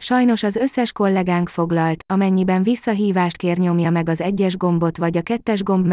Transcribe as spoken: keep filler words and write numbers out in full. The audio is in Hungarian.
Sajnos az összes kollégánk foglalt, amennyiben visszahívást kér, nyomja meg az egyes gombot vagy a kettes gomb